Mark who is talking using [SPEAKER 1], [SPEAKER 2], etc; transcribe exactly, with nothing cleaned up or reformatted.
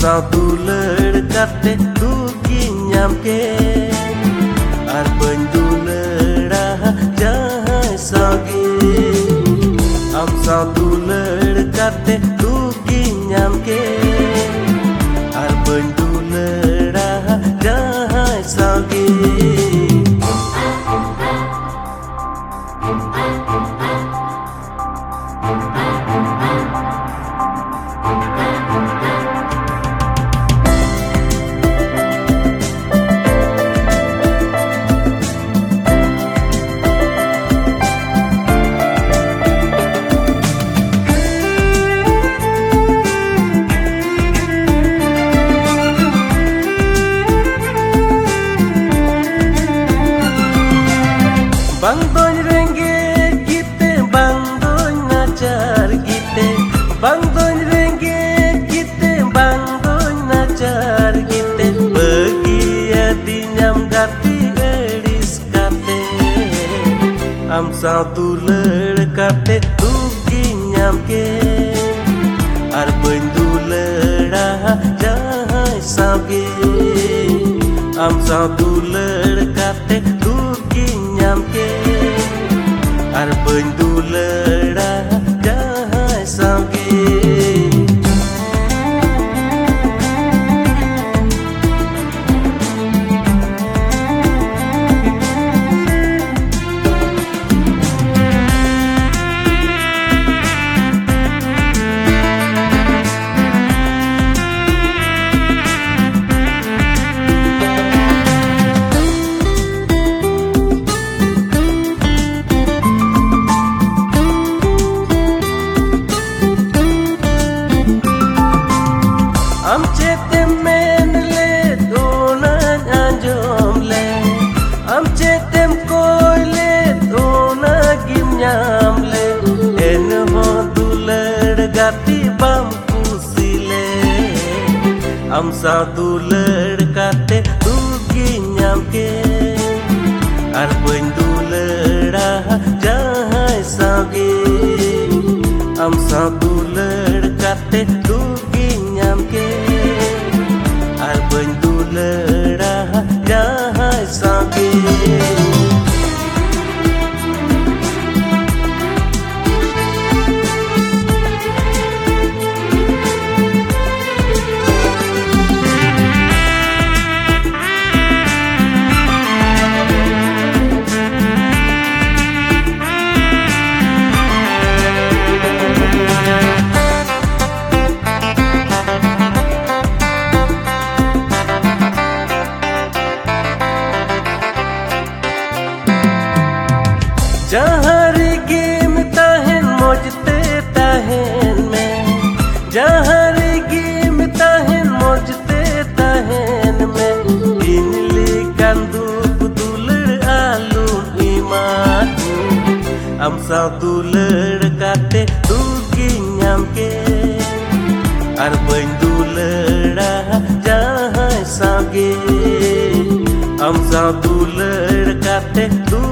[SPEAKER 1] sao dular kate duki nyamke ar bañ dulara jahai sagi am sao dular kate duki nyamke ar bañ dulara jahai sagi Bang doñ renggit kita, bang doñ najar kita, bang doñ renggit kita, bang doñ najar kita. Pergi di nyam gati eris kate, am sao dular kate duki nyam ke, ar bañ dulara jahai sage, am sao dular kate duki nyam ke. Ar bañ dulara jahai sage am cetem men le donan anjom le am cetem koi le dona gim nyam le en ho dular gati bam kusile am sa dular kate duki nyam ke ar bañ dulara jahai sage am sa dular kate duki nyam ke ar bañ dulara jahai sage जहाँ रिगिम ताहन मोजते ताहन में जहाँ रिगिम ताहन मोजते ताहन में इनली कंदूप दुलर आलू इमातू am sao dular kate duki nyam ke ar bañ dulara jahai sage am sao dular kate